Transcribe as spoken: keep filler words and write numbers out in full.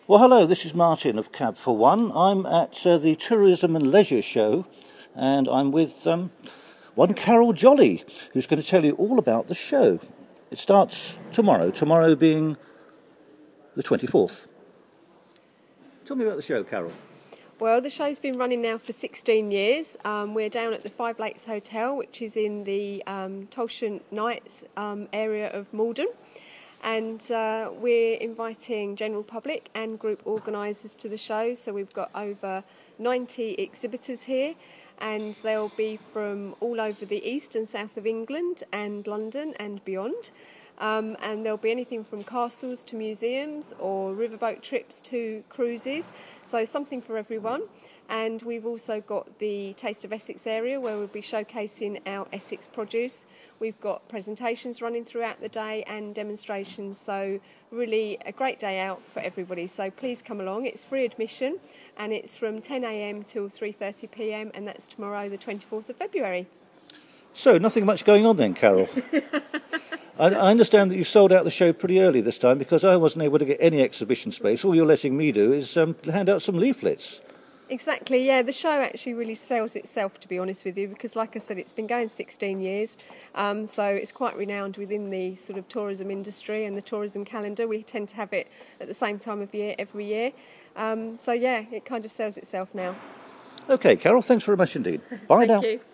Well, hello, this is Martin of Cab for One. I'm at uh, the Tourism and Leisure Show, and I'm with um, one Carol Jolly, who's going to tell you all about the show. It starts tomorrow, tomorrow being the twenty-fourth. Tell me about the show, Carol. Well, the show's been running now for sixteen years. Um, we're down at the Five Lakes Hotel, which is in the um, Tolshan Knights um, area of Malden. And uh, we're inviting general public and group organisers to the show. So we've got over ninety exhibitors here, and they'll be from all over the east and south of England and London and beyond. Um, and there'll be anything from castles to museums or riverboat trips to cruises, so something for everyone. And we've also got the Taste of Essex area where we'll be showcasing our Essex produce. We've got presentations running throughout the day and demonstrations, so really a great day out for everybody. So please come along. It's free admission and it's from ten a m till three thirty p m and that's tomorrow the twenty-fourth of February. So, nothing much going on then, Carol. I, I understand that you sold out the show pretty early this time because I wasn't able to get any exhibition space. All you're letting me do is um, hand out some leaflets. Exactly, yeah. The show actually really sells itself, to be honest with you, because like I said, it's been going sixteen years, um, so it's quite renowned within the sort of tourism industry and the tourism calendar. We tend to have it at the same time of year every year. Um, so yeah, it kind of sells itself now. OK, Carol, thanks very much indeed. Bye Thank now. you.